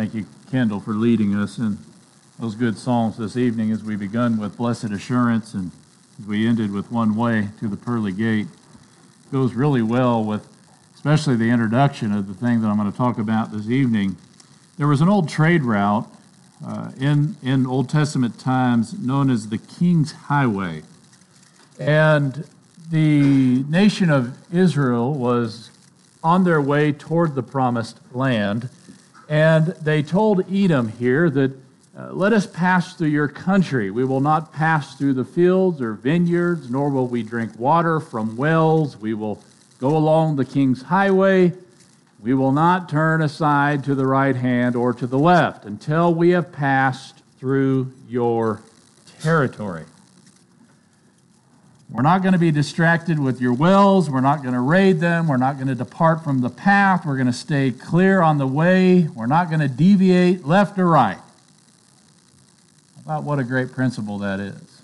Thank you, Kendall, for leading us in those good songs this evening as we begun with Blessed Assurance and as we ended with One Way to the Pearly Gate. It goes really well with especially the introduction of the thing that I'm going to talk about this evening. There was an old trade route in Old Testament times known as the King's Highway. And the nation of Israel was on their way toward the promised land. And they told Edom here that, let us pass through your country. We will not pass through the fields or vineyards, nor will we drink water from wells. We will go along the King's Highway. We will not turn aside to the right hand or to the left until we have passed through your territory. We're not going to be distracted with your wells. We're not going to raid them. We're not going to depart from the path. We're going to stay clear on the way. We're not going to deviate left or right. How about what a great principle that is?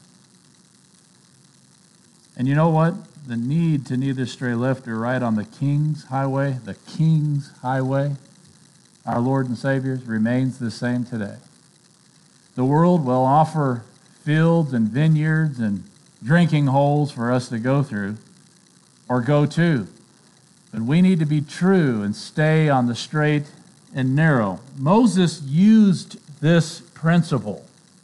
And you know what? The need to neither stray left or right on the King's Highway, our Lord and Savior, remains the same today. The world will offer fields and vineyards and drinking holes for us to go through or go to. But we need to be true and stay on the straight and narrow. Moses used this principle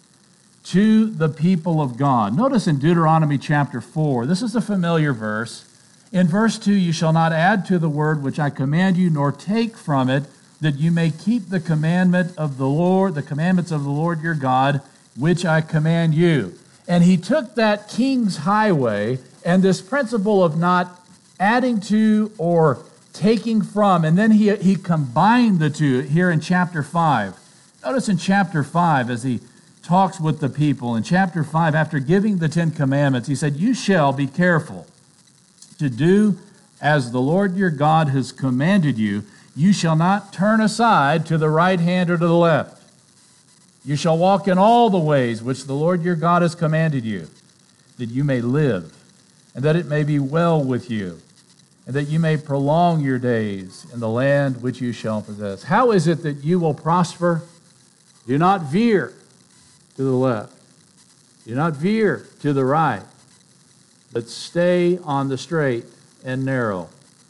to the people of God. Notice in Deuteronomy chapter 4, this is a familiar verse. In verse 2, you shall not add to the word which I command you, nor take from it, that you may keep the commandment of the Lord, the commandments of the Lord your God, which I command you. And he took that King's Highway and this principle of not adding to or taking from, and then he combined the two here in chapter 5. Notice in chapter 5, as he talks with the people, in chapter 5, after giving the 10 commandments, he said, you shall be careful to do as the Lord your God has commanded you. You shall not turn aside to the right hand or to the left. You shall walk in all the ways which the Lord your God has commanded you, that you may live, and that it may be well with you, and that you may prolong your days in the land which you shall possess. How is it that you will prosper? Do not veer to the left. Do not veer to the right, but stay on the straight and narrow.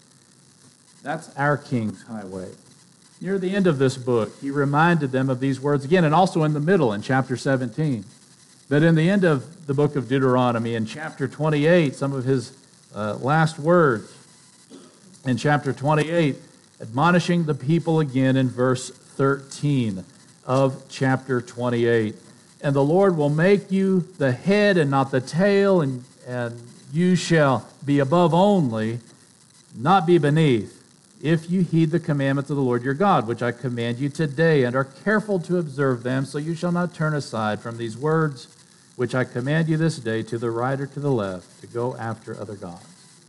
That's our King's Highway. Near the end of this book, he reminded them of these words again, and also in the middle in chapter 17. But in the end of the book of Deuteronomy, in chapter 28, some of his last words in chapter 28, admonishing the people again in verse 13 of chapter 28. And the Lord will make you the head and not the tail, and you shall be above only, not be beneath, if you heed the commandments of the Lord your God, which I command you today, and are careful to observe them, so you shall not turn aside from these words, which I command you this day, to the right or to the left, to go after other gods.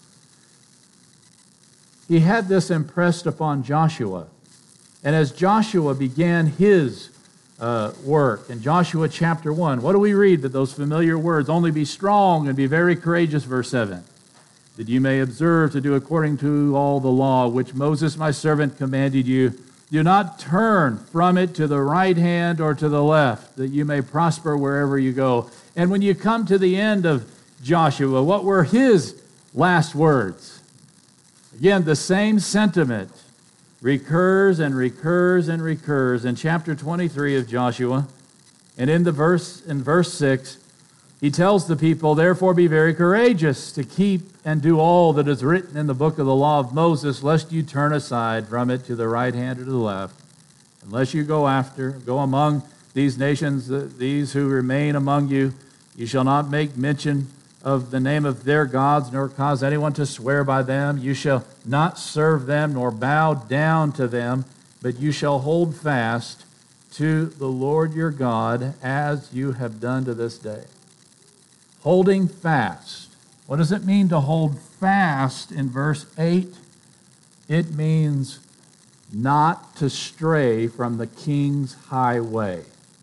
He had this impressed upon Joshua. And as Joshua began his work, in Joshua chapter 1, what do we read? That those familiar words, only be strong and be very courageous, verse 7. That you may observe to do according to all the law which Moses my servant commanded you. Do not turn from it to the right hand or to the left, that you may prosper wherever you go. And when you come to the end of Joshua, what were his last words? Again, the same sentiment recurs and recurs and recurs in chapter 23 of Joshua. And in verse 6, he tells the people, therefore be very courageous to keep and do all that is written in the book of the law of Moses, lest you turn aside from it to the right hand or to the left, unless you go among these nations, these who remain among you. You shall not make mention of the name of their gods, nor cause anyone to swear by them. You shall not serve them, nor bow down to them, but you shall hold fast to the Lord your God, as you have done to this day. Holding fast. What does it mean to hold fast in verse 8? It means not to stray from the King's Highway.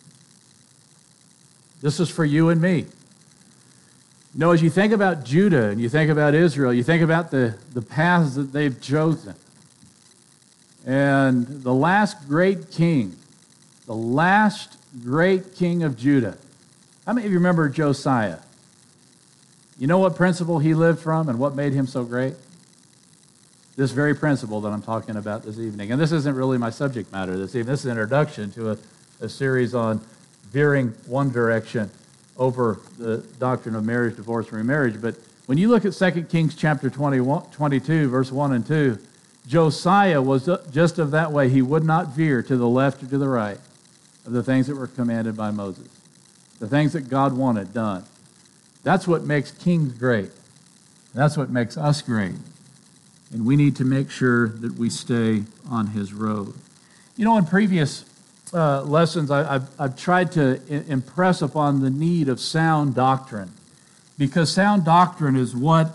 This is for you and me. You know, as you think about Judah and you think about Israel, you think about the paths that they've chosen. And the last great king the last great king of Judah. How many of you remember Josiah? You know what principle he lived from and what made him so great? This very principle that I'm talking about this evening. And this isn't really my subject matter this evening. This is an introduction to a series on veering one direction over the doctrine of marriage, divorce, and remarriage. But when you look at 2 Kings chapter 22, verse 1 and 2, Josiah was just of that way. He would not veer to the left or to the right of the things that were commanded by Moses, the things that God wanted done. That's what makes kings great. That's what makes us great. And we need to make sure that we stay on his road. You know, in previous lessons, I've tried to impress upon the need of sound doctrine, because sound doctrine is what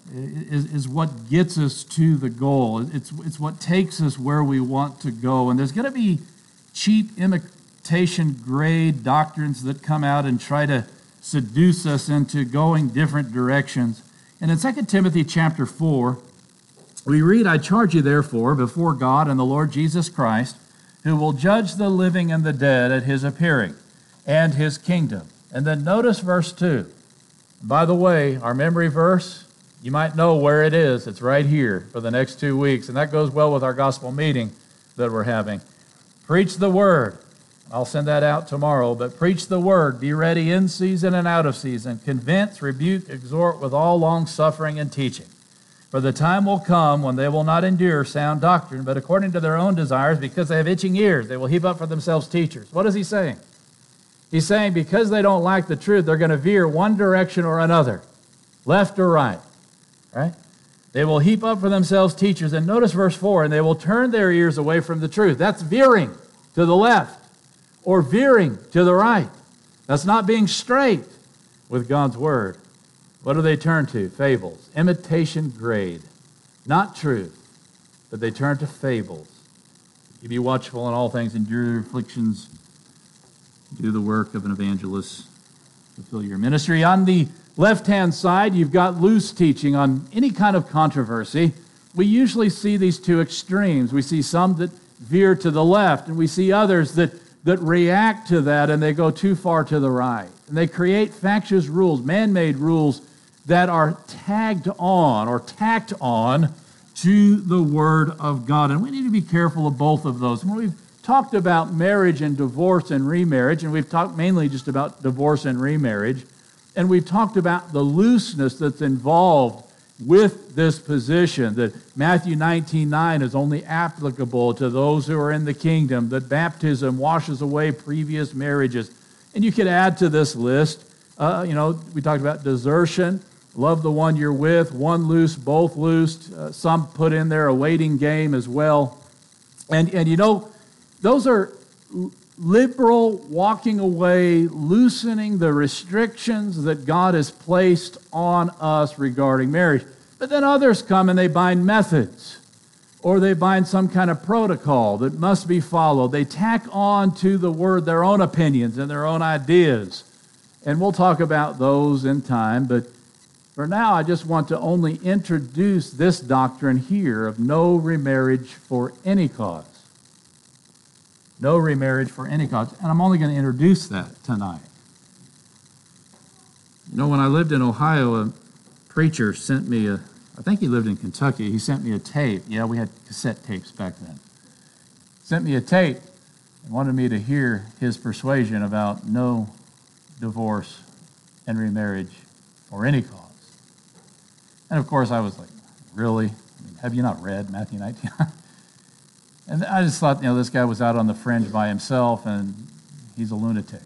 gets us to the goal. It's what takes us where we want to go. And there's going to be cheap imitation grade doctrines that come out and try to seduce us into going different directions. And in 2 Timothy chapter 4, we read, "I charge you therefore before God and the Lord Jesus Christ, who will judge the living and the dead at his appearing and his kingdom." And then notice verse 2. By the way, our memory verse, you might know where it is. It's right here for the next 2 weeks. And that goes well with our gospel meeting that we're having. Preach the word. I'll send that out tomorrow. But preach the word. Be ready in season and out of season. Convince, rebuke, exhort with all long suffering and teaching. For the time will come when they will not endure sound doctrine, but according to their own desires, because they have itching ears, they will heap up for themselves teachers. What is he saying? He's saying because they don't like the truth, they're going to veer one direction or another, left or right. Right? They will heap up for themselves teachers. And notice verse 4, and they will turn their ears away from the truth. That's veering to the left or veering to the right. That's not being straight with God's word. What do they turn to? Fables. Imitation grade. Not truth, but they turn to fables. You be watchful in all things, endure your afflictions, do the work of an evangelist, fulfill your ministry. On the left-hand side, you've got loose teaching on any kind of controversy. We usually see these two extremes. We see some that veer to the left, and we see others that react to that, and they go too far to the right. And they create factious rules, man-made rules that are tagged on or tacked on to the Word of God. And we need to be careful of both of those. When we've talked about marriage and divorce and remarriage, and we've talked mainly just about divorce and remarriage, and we've talked about the looseness that's involved with this position, that Matthew 19:9 is only applicable to those who are in the kingdom, that baptism washes away previous marriages. And you could add to this list, we talked about desertion, love the one you're with, one loose, both loosed. Some put in there a waiting game as well. And those are liberal walking away, loosening the restrictions that God has placed on us regarding marriage. But then others come and they bind methods, or they bind some kind of protocol that must be followed. They tack on to the word their own opinions and their own ideas. And we'll talk about those in time, but for now I just want to only introduce this doctrine here of no remarriage for any cause. No remarriage for any cause. And I'm only going to introduce that tonight. When I lived in Ohio, a preacher sent me I think he lived in Kentucky. He sent me a tape. Yeah, we had cassette tapes back then. Sent me a tape and wanted me to hear his persuasion about no divorce and remarriage for any cause. And of course I was like, really? Have you not read Matthew 19? And I just thought, this guy was out on the fringe by himself and he's a lunatic.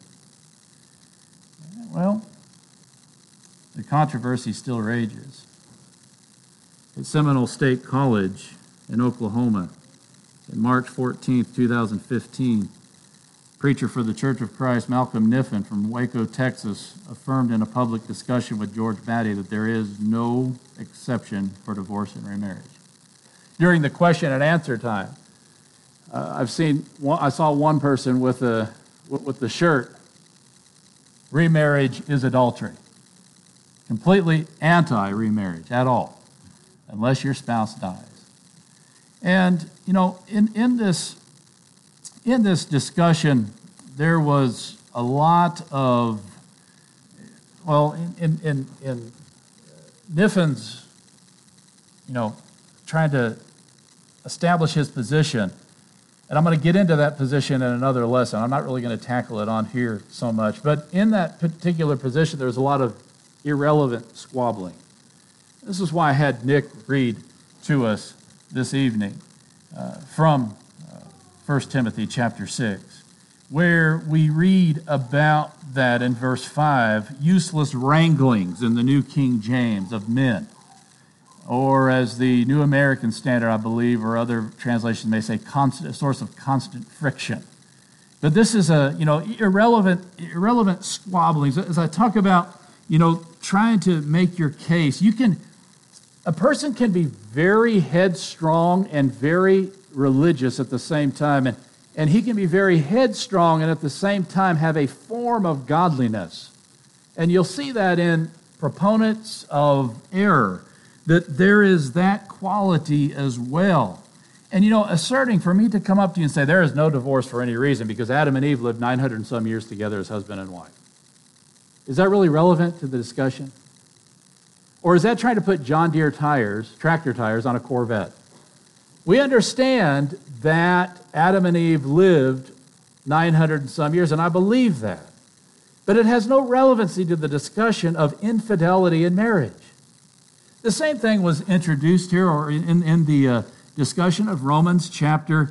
Well, the controversy still rages. At Seminole State College in Oklahoma, on March 14th, 2015, preacher for the Church of Christ, Malcolm Niffen from Waco, Texas, affirmed in a public discussion with George Batty that there is no exception for divorce and remarriage. During the question and answer time, I saw one person with the shirt, "Remarriage is adultery." Completely anti-remarriage at all, unless your spouse dies. And, in this in this discussion, there was a lot of, in Niffin's, trying to establish his position, and I'm going to get into that position in another lesson. I'm not really going to tackle it on here so much, but in that particular position, there's a lot of irrelevant squabbling. This is why I had Nick read to us this evening from 1 Timothy chapter 6, where we read about that in verse 5, useless wranglings in the New King James of men, or as the New American Standard, I believe, or other translations may say, a source of constant friction. But this is irrelevant squabblings. As I talk about, trying to make your case, a person can be very headstrong and very religious at the same time, and he can be very headstrong and at the same time have a form of godliness. And you'll see that in proponents of error, that there is that quality as well. And asserting for me to come up to you and say there is no divorce for any reason because Adam and Eve lived 900 and some years together as husband and wife. Is that really relevant to the discussion? Or is that trying to put John Deere tractor tires on a Corvette? We understand that Adam and Eve lived 900 and some years, and I believe that. But it has no relevancy to the discussion of infidelity in marriage. The same thing was introduced here or in the discussion of Romans chapter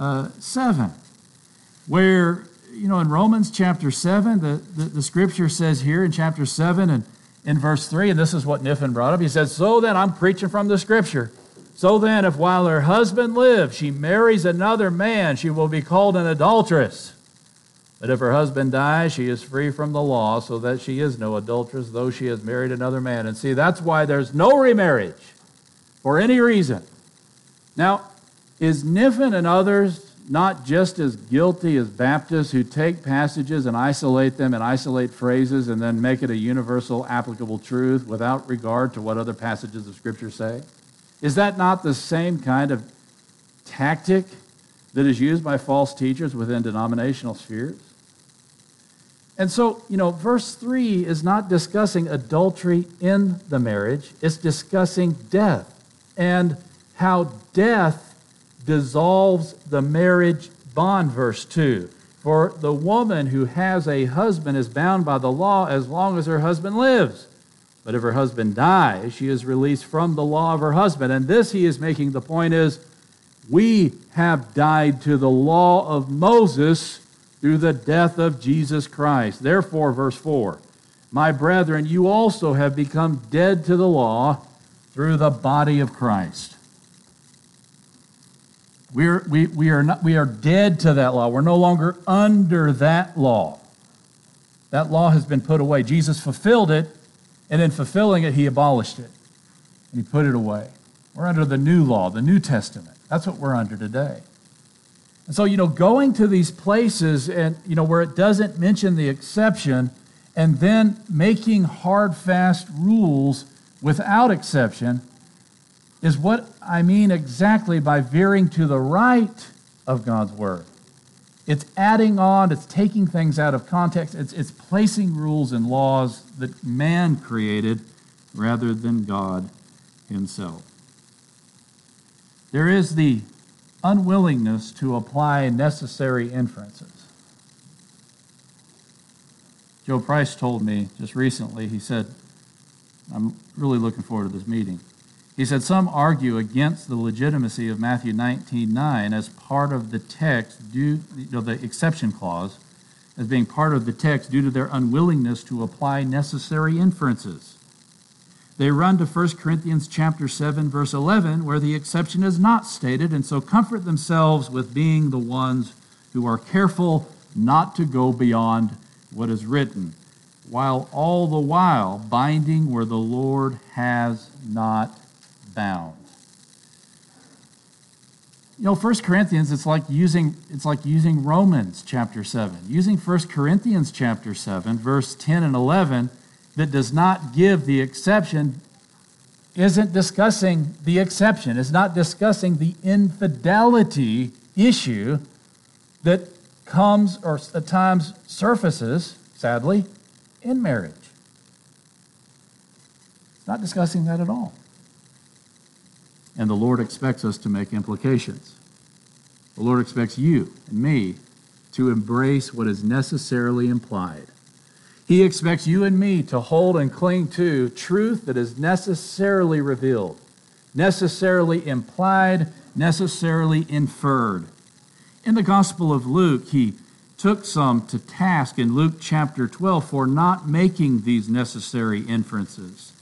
7, where, in Romans chapter 7, the scripture says here in chapter 7 and in verse 3, and this is what Niffin brought up, he says, so then, I'm preaching from the scripture, so then if while her husband lives she marries another man, she will be called an adulteress. But if her husband dies, she is free from the law, so that she is no adulteress, though she has married another man. And see, that's why there's no remarriage for any reason. Now, is Niffin and others not just as guilty as Baptists who take passages and isolate them and isolate phrases and then make it a universal applicable truth without regard to what other passages of Scripture say? Is that not the same kind of tactic that is used by false teachers within denominational spheres? And so, verse 3 is not discussing adultery in the marriage. It's discussing death and how death dissolves the marriage bond, verse 2. For the woman who has a husband is bound by the law as long as her husband lives. But if her husband dies, she is released from the law of her husband. And this, he is making the point is, we have died to the law of Moses through the death of Jesus Christ. Therefore, verse 4, my brethren, you also have become dead to the law through the body of Christ. We are dead to that law. We're no longer under that law. That law has been put away. Jesus fulfilled it, and in fulfilling it, he abolished it, and he put it away. We're under the new law, the New Testament. That's what we're under today. And so, going to these places and, where it doesn't mention the exception and then making hard, fast rules without exception is what I mean exactly by veering to the right of God's Word. It's adding on, it's taking things out of context, it's placing rules and laws that man created rather than God himself. There is the unwillingness to apply necessary inferences. Joe Price told me just recently, he said, I'm really looking forward to this meeting. He said, some argue against the legitimacy of Matthew 19:9 as part of the text, the exception clause, as being part of the text due to their unwillingness to apply necessary inferences. They run to 1 Corinthians chapter 7, verse 11, where the exception is not stated, and so comfort themselves with being the ones who are careful not to go beyond what is written, while all the while binding where the Lord has not bound. 1 Corinthians, it's like using Romans chapter 7. Using 1 Corinthians chapter 7, verse 10 and 11, that does not give the exception, isn't discussing the exception. It's not discussing the infidelity issue. that comes or at times surfaces, sadly, in marriage. It's not discussing that at all. And the Lord expects us to make implications. The Lord expects you and me to embrace what is necessarily implied. He expects you and me to hold and cling to truth that is necessarily revealed, necessarily implied, necessarily inferred. In the Gospel of Luke, he took some to task in Luke chapter 12 for not making these necessary inferences.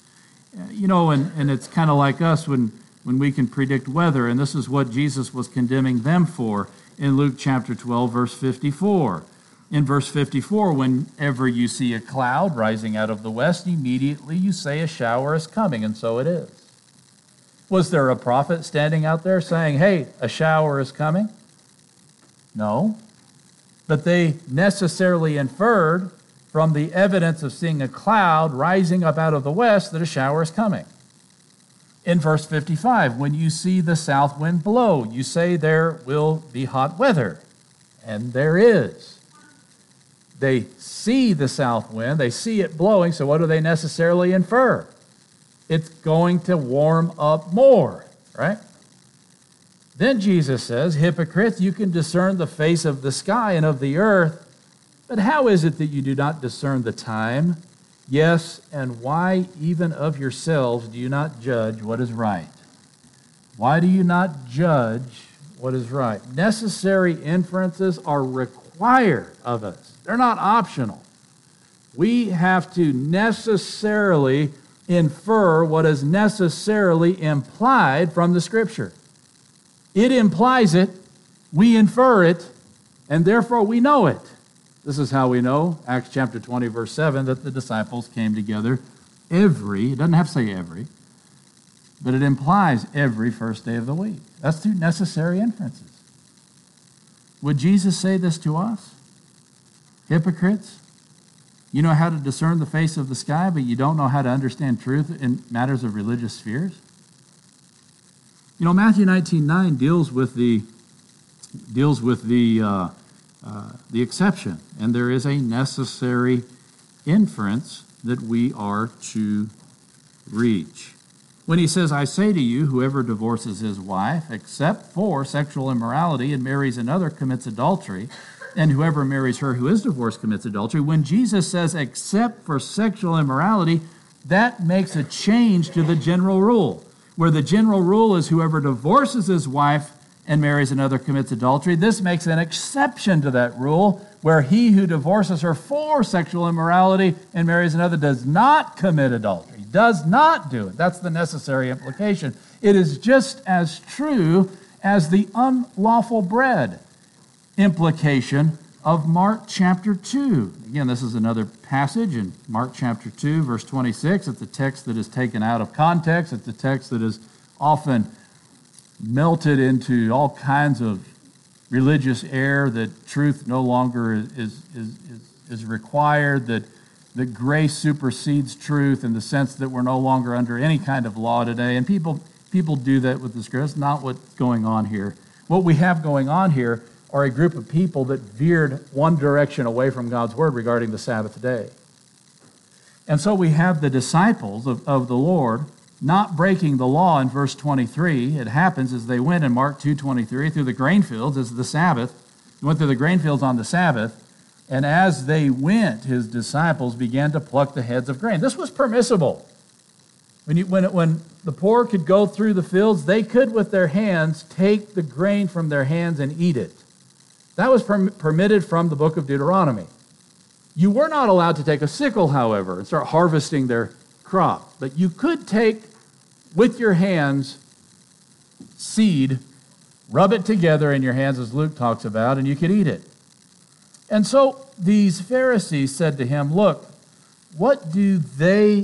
And it's kind of like us when we can predict weather, and this is what Jesus was condemning them for in Luke chapter 12, verse 54. In verse 54, whenever you see a cloud rising out of the west, immediately you say a shower is coming, and so it is. Was there a prophet standing out there saying, hey, a shower is coming? No. But they necessarily inferred from the evidence of seeing a cloud rising up out of the west that a shower is coming. In verse 55, when you see the south wind blow, you say there will be hot weather. And there is. They see the south wind, they see it blowing, so what do they necessarily infer? It's going to warm up more, right? Then Jesus says, hypocrites, you can discern the face of the sky and of the earth, but how is it that you do not discern the time? Yes, and why even of yourselves do you not judge what is right? Why do you not judge what is right? Necessary inferences are required of us. They're not optional. We have to necessarily infer what is necessarily implied from the Scripture. It implies it, we infer it, and therefore we know it. This is how we know, Acts chapter 20, verse 7, that the disciples came together it doesn't have to say every, but it implies every first day of the week. That's through necessary inferences. Would Jesus say this to us? Hypocrites, you know how to discern the face of the sky, but you don't know how to understand truth in matters of religious spheres? Matthew 19:9 deals with the exception, and there is a necessary inference that we are to reach. When he says, I say to you, whoever divorces his wife, except for sexual immorality, and marries another, commits adultery, and whoever marries her who is divorced commits adultery. When Jesus says, except for sexual immorality, that makes a change to the general rule, where the general rule is whoever divorces his wife and marries another commits adultery. This makes an exception to that rule, where he who divorces her for sexual immorality and marries another does not commit adultery, does not do it. That's the necessary implication. It is just as true as the unlawful bread implication of Mark chapter 2. Again, this is another passage in Mark chapter 2, verse 26. It's a text that is taken out of context. It's a text that is often melted into all kinds of religious error, that truth no longer is required, that grace supersedes truth in the sense that we're no longer under any kind of law today. And people do that with the Scripture. That's not what's going on here. What we have going on here are a group of people that veered one direction away from God's Word regarding the Sabbath day. And so we have the disciples of the Lord not breaking the law in verse 23. It happens as they went in Mark 2:23 through the grain fields as the Sabbath. They went through the grain fields on the Sabbath, and as they went, his disciples began to pluck the heads of grain. This was permissible. When the poor could go through the fields, they could with their hands take the grain from their hands and eat it. That was permitted from the book of Deuteronomy. You were not allowed to take a sickle, however, and start harvesting their crop. But you could take, with your hands, seed, rub it together in your hands, as Luke talks about, and you could eat it. And so these Pharisees said to him, look, why do they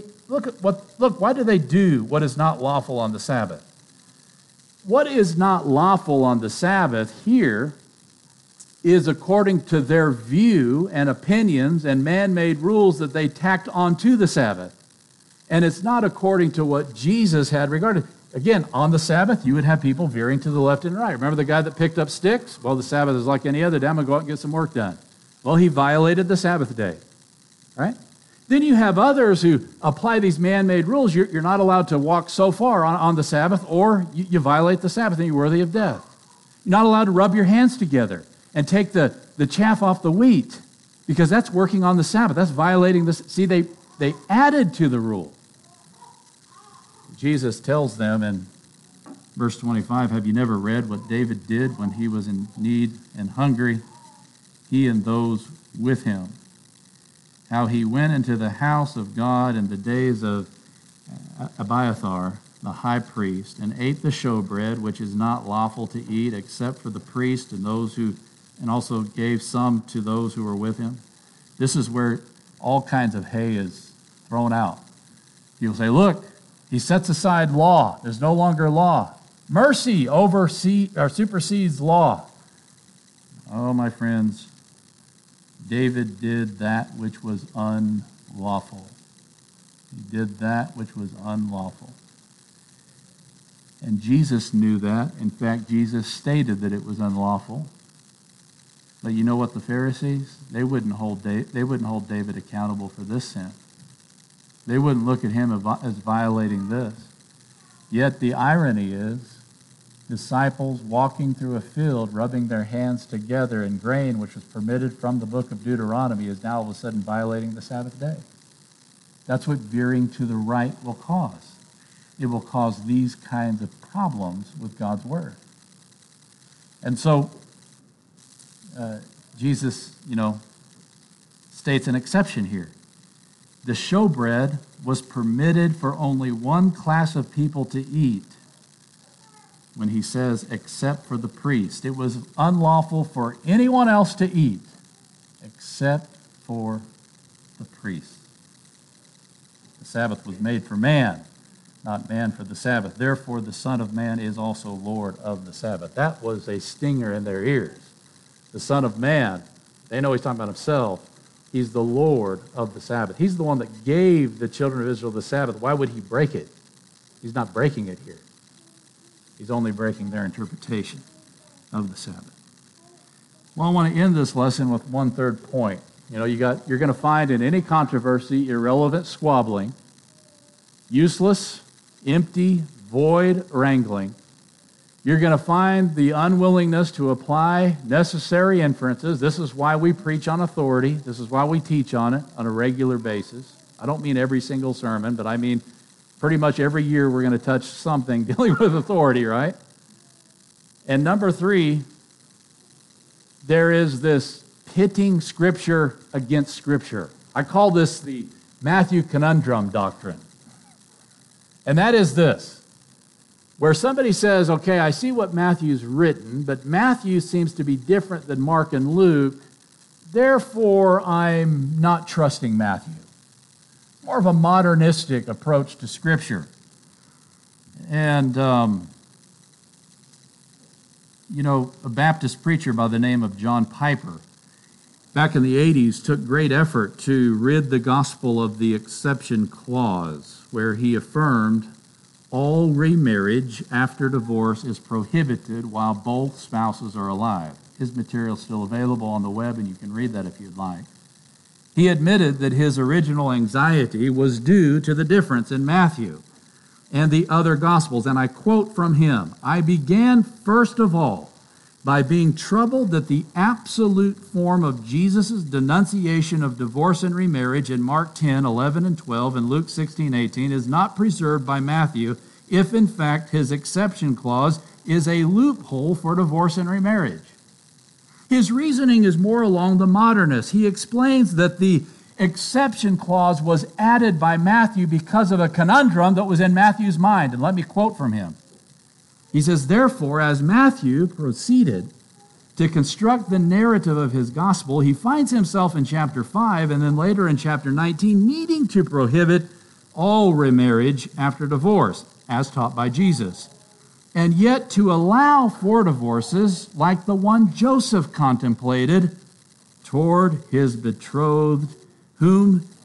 do what is not lawful on the Sabbath? What is not lawful on the Sabbath here is according to their view and opinions and man-made rules that they tacked onto the Sabbath. And it's not according to what Jesus had regarded. Again, on the Sabbath, you would have people veering to the left and right. Remember the guy that picked up sticks? Well, the Sabbath is like any other day. I'm going to go out and get some work done. Well, he violated the Sabbath day, right? Then you have others who apply these man-made rules. You're not allowed to walk so far on the Sabbath, or you violate the Sabbath and you're worthy of death. You're not allowed to rub your hands together and take the chaff off the wheat, because that's working on the Sabbath. That's violating this. See, they added to the rule. Jesus tells them in verse 25, have you never read what David did when he was in need and hungry, he and those with him? How he went into the house of God in the days of Abiathar, the high priest, and ate the showbread, which is not lawful to eat except for the priest and also gave some to those who were with him. This is where all kinds of hay is thrown out. People say, look, he sets aside law. There's no longer law. Mercy supersedes law. Oh, my friends, David did that which was unlawful. He did that which was unlawful. And Jesus knew that. In fact, Jesus stated that it was unlawful. But you know what the Pharisees? They wouldn't hold David accountable for this sin. They wouldn't look at him as violating this. Yet the irony is, disciples walking through a field, rubbing their hands together in grain, which was permitted from the book of Deuteronomy, is now all of a sudden violating the Sabbath day. That's what veering to the right will cause. It will cause these kinds of problems with God's word. And so, Jesus, states an exception here. The showbread was permitted for only one class of people to eat when he says, except for the priest. It was unlawful for anyone else to eat except for the priest. The Sabbath was made for man, not man for the Sabbath. Therefore, the Son of Man is also Lord of the Sabbath. That was a stinger in their ears. The Son of Man, they know he's talking about himself. He's the Lord of the Sabbath. He's the one that gave the children of Israel the Sabbath. Why would he break it? He's not breaking it here. He's only breaking their interpretation of the Sabbath. Well, I want to end this lesson with one third point. You're going to find in any controversy irrelevant squabbling, useless, empty, void wrangling. You're going to find the unwillingness to apply necessary inferences. This is why we preach on authority. This is why we teach on it on a regular basis. I don't mean every single sermon, but I mean pretty much every year we're going to touch something dealing with authority, right? And number 3, there is this pitting Scripture against Scripture. I call this the Matthew conundrum doctrine. And that is this. Where somebody says, okay, I see what Matthew's written, but Matthew seems to be different than Mark and Luke, therefore I'm not trusting Matthew. More of a modernistic approach to Scripture. And, a Baptist preacher by the name of John Piper, back in the 80s, took great effort to rid the gospel of the exception clause, where he affirmed all remarriage after divorce is prohibited while both spouses are alive. His material is still available on the web, and you can read that if you'd like. He admitted that his original anxiety was due to the difference in Matthew and the other Gospels, and I quote from him, I began first of all by being troubled that the absolute form of Jesus' denunciation of divorce and remarriage in Mark 10, 11, and 12, and Luke 16, 18 is not preserved by Matthew, if in fact his exception clause is a loophole for divorce and remarriage. His reasoning is more along the modernist. He explains that the exception clause was added by Matthew because of a conundrum that was in Matthew's mind. And let me quote from him. He says, therefore, as Matthew proceeded to construct the narrative of his gospel, he finds himself in chapter 5 and then later in chapter 19 needing to prohibit all remarriage after divorce, as taught by Jesus, and yet to allow for divorces like the one Joseph contemplated toward his betrothed, whom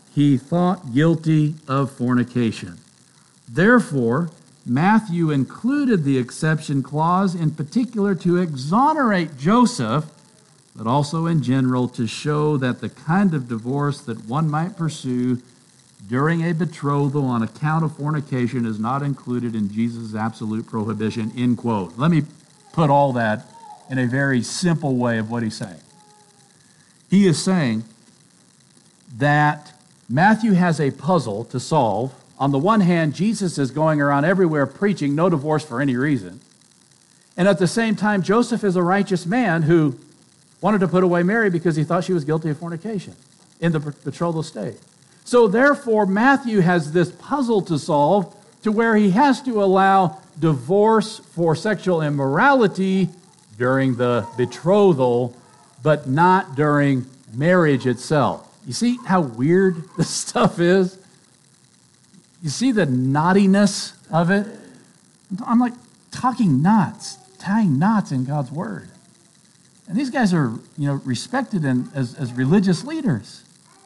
he thought guilty of fornication. Therefore, Matthew included the exception clause in particular to exonerate Joseph, but also in general to show that the kind of divorce that one might pursue during a betrothal on account of fornication is not included in Jesus' absolute prohibition, end quote. Let me put all that in a very simple way of what he's saying. He is saying that Matthew has a puzzle to solve. On the one hand, Jesus is going around everywhere preaching no divorce for any reason. And at the same time, Joseph is a righteous man who wanted to put away Mary because he thought she was guilty of fornication in the betrothal state. So therefore, Matthew has this puzzle to solve to where he has to allow divorce for sexual immorality during the betrothal, but not during marriage itself. You see how weird this stuff is? You see the knottiness of it? I'm like talking knots, tying knots in God's word. And these guys are, respected as religious leaders.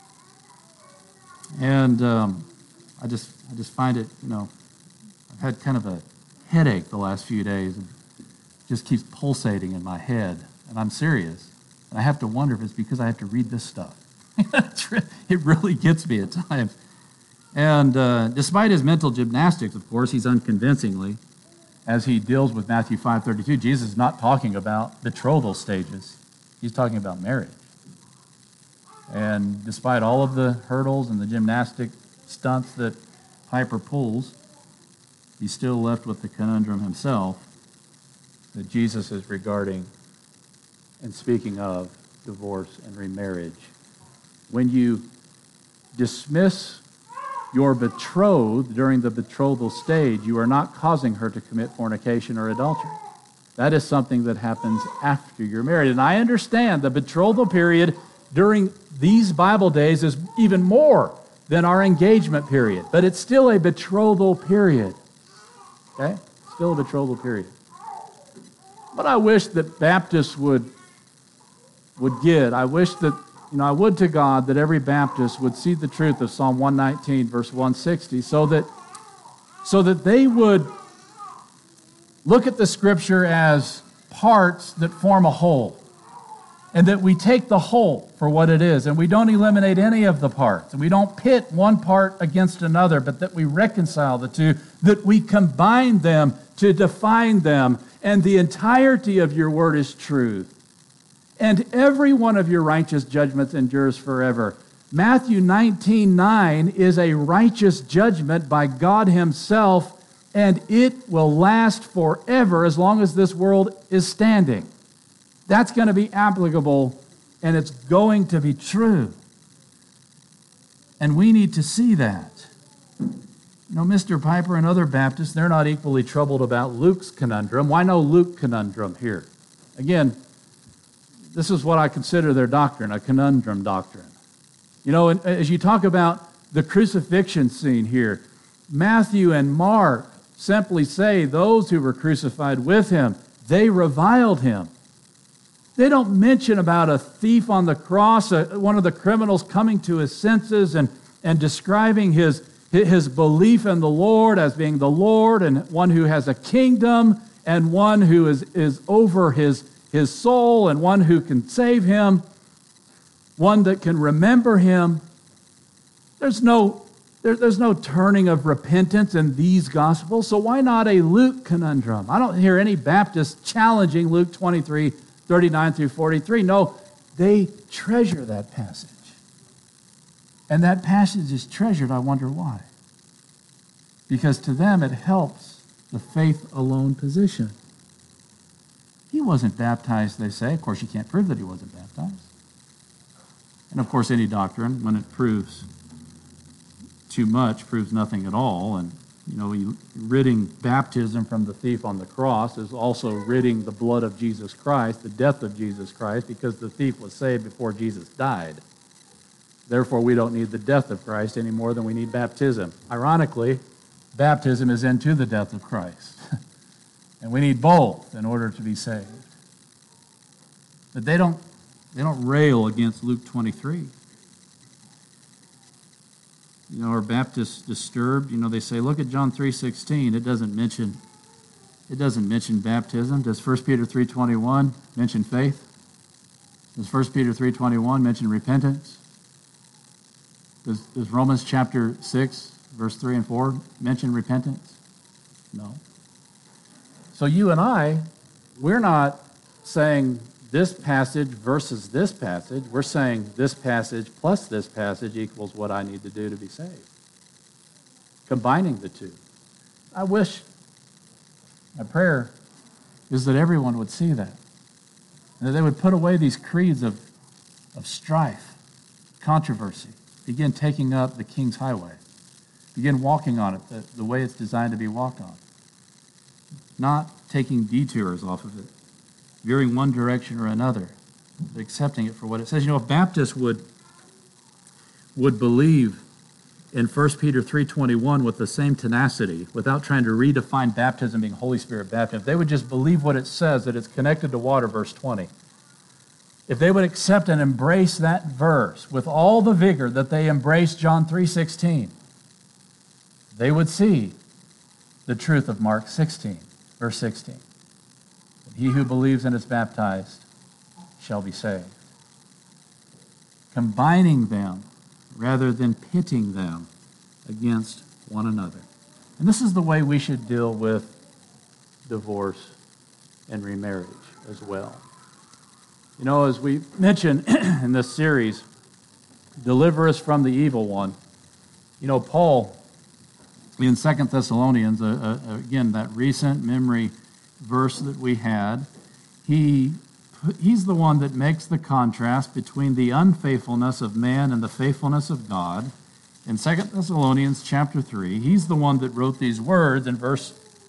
And I just find it, I've had kind of a headache the last few days. It just keeps pulsating in my head. And I'm serious. And I have to wonder if it's because I have to read this stuff. It really gets me at times. And despite his mental gymnastics, of course, he's unconvincingly, as he deals with Matthew 5:32, Jesus is not talking about betrothal stages. He's talking about marriage. And despite all of the hurdles and the gymnastic stunts that Piper pulls, he's still left with the conundrum himself that Jesus is regarding and speaking of divorce and remarriage. When you dismiss your betrothed during the betrothal stage, you are not causing her to commit fornication or adultery. That is something that happens after you're married. And I understand the betrothal period during these Bible days is even more than our engagement period, but it's still a betrothal period. Okay? Still a betrothal period. But I wish that Baptists would get, I wish that, I would to God that every Baptist would see the truth of Psalm 119, verse 160, so that they would look at the Scripture as parts that form a whole, and that we take the whole for what it is, and we don't eliminate any of the parts, and we don't pit one part against another, but that we reconcile the two, that we combine them to define them, and the entirety of your word is truth. And every one of your righteous judgments endures forever. Matthew 19:9 is a righteous judgment by God himself, and it will last forever as long as this world is standing. That's going to be applicable, and it's going to be true. And we need to see that. Mr. Piper and other Baptists, they're not equally troubled about Luke's conundrum. Why no Luke conundrum here? Again, this is what I consider their doctrine, a conundrum doctrine. And as you talk about the crucifixion scene here, Matthew and Mark simply say those who were crucified with him, they reviled him. They don't mention about a thief on the cross, one of the criminals coming to his senses and describing his belief in the Lord as being the Lord and one who has a kingdom and one who is over his soul and one who can save him, one that can remember him. There's no turning of repentance in these Gospels, so why not a Luke conundrum? I don't hear any Baptists challenging Luke 23:39 through 43. No, they treasure that passage. And that passage is treasured, I wonder why. Because to them it helps the faith alone position. He wasn't baptized, they say. Of course, you can't prove that he wasn't baptized. And of course, any doctrine, when it proves too much, proves nothing at all. And, ridding baptism from the thief on the cross is also ridding the blood of Jesus Christ, the death of Jesus Christ, because the thief was saved before Jesus died. Therefore, we don't need the death of Christ any more than we need baptism. Ironically, baptism is into the death of Christ. And we need both in order to be saved. But they don't rail against Luke 23. Are Baptists disturbed? They say, look at John 3:16. It doesn't mention baptism. Does 1 Peter 3:21 mention faith? Does 1 Peter 3:21 mention repentance? Does Romans chapter 6, verse 3 and 4 mention repentance? No. So you and I, we're not saying this passage versus this passage. We're saying this passage plus this passage equals what I need to do to be saved. Combining the two. My prayer is that everyone would see that. And that they would put away these creeds of strife, controversy, begin taking up the King's highway, begin walking on it the way it's designed to be walked on, not taking detours off of it, veering one direction or another, but accepting it for what it says. If Baptists would believe in 1 Peter 3:21 with the same tenacity, without trying to redefine baptism being Holy Spirit baptism, if they would just believe what it says, that it's connected to water, verse 20, if they would accept and embrace that verse with all the vigor that they embrace John 3:16, they would see the truth of Mark 16, verse 16. That he who believes and is baptized shall be saved. Combining them rather than pitting them against one another. And this is the way we should deal with divorce and remarriage as well. As we mentioned in this series, deliver us from the evil one. Paul, in 2 Thessalonians, again, that recent memory verse that we had, he's the one that makes the contrast between the unfaithfulness of man and the faithfulness of God. In 2 Thessalonians chapter 3, he's the one that wrote these words in verse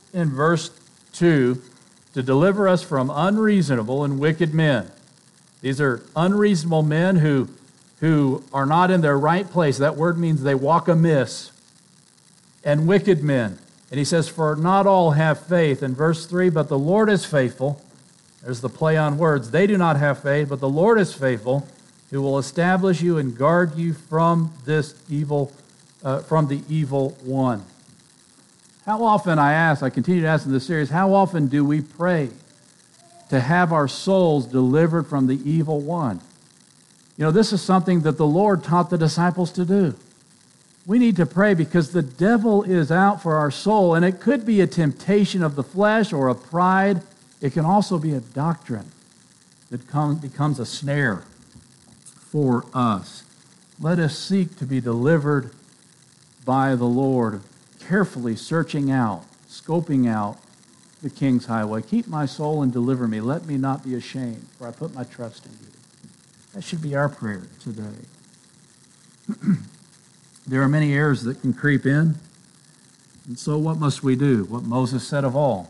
2, to deliver us from unreasonable and wicked men. These are unreasonable men who are not in their right place. That word means they walk amiss. And wicked men. And he says, for not all have faith. In verse 3, but the Lord is faithful. There's the play on words. They do not have faith, but the Lord is faithful, who will establish you and guard you from this evil, from the evil one. How often, I continue to ask in this series, how often do we pray to have our souls delivered from the evil one? This is something that the Lord taught the disciples to do. We need to pray because the devil is out for our soul, and it could be a temptation of the flesh or a pride. It can also be a doctrine that becomes a snare for us. Let us seek to be delivered by the Lord, carefully searching out, scoping out the King's highway. Keep my soul and deliver me. Let me not be ashamed, for I put my trust in you. That should be our prayer today. There are many errors that can creep in. And so what must we do? What Moses said of old.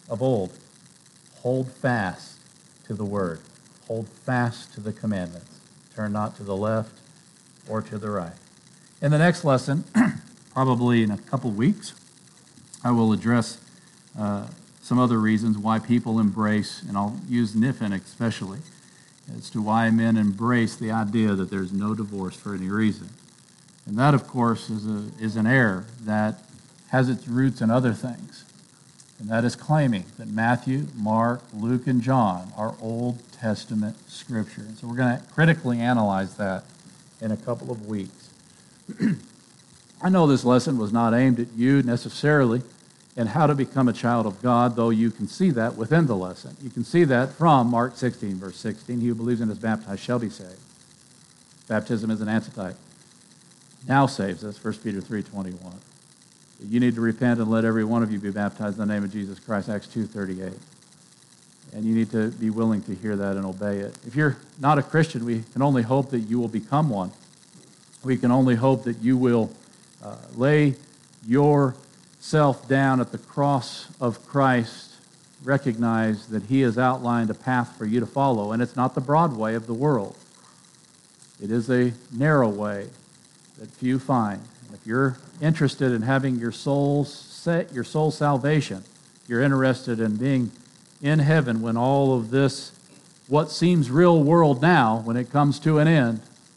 Hold fast to the word. Hold fast to the commandments. Turn not to the left or to the right. In the next lesson, probably in a couple weeks, I will address some other reasons why people embrace, and I'll use Niffen especially, as to why men embrace the idea that there's no divorce for any reason. And that, of course, is an error that has its roots in other things. And that is claiming that Matthew, Mark, Luke, and John are Old Testament scripture. And so we're going to critically analyze that in a couple of weeks. I know this lesson was not aimed at you necessarily in how to become a child of God, though you can see that within the lesson. You can see that from Mark 16, verse 16. He who believes and is baptized shall be saved. Baptism is an antitype. Now saves us, 1 Peter 3:21. You need to repent and let every one of you be baptized in the name of Jesus Christ, Acts 2:38. And you need to be willing to hear that and obey it. If you're not a Christian, we can only hope that you will become one. We can only hope that you will lay yourself down at the cross of Christ, recognize that he has outlined a path for you to follow, and it's not the broad way of the world. It is a narrow way that few find. If you're interested in having your soul salvation, you're interested in being in heaven when all of this, what seems real world now, when it comes to an end,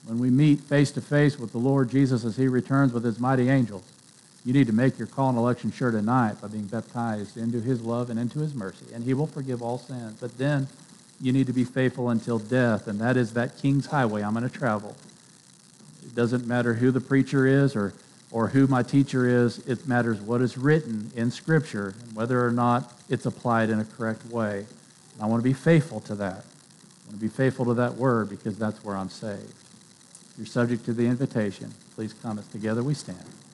when we meet face to face with the Lord Jesus as he returns with his mighty angels, you need to make your call and election sure tonight by being baptized into his love and into his mercy, and he will forgive all sins. But then you need to be faithful until death, and that is that King's highway I'm going to travel. It doesn't matter who the preacher is or who my teacher is. It matters what is written in Scripture and whether or not it's applied in a correct way. And I want to be faithful to that. I want to be faithful to that word because that's where I'm saved. If you're subject to the invitation, please come as together we stand.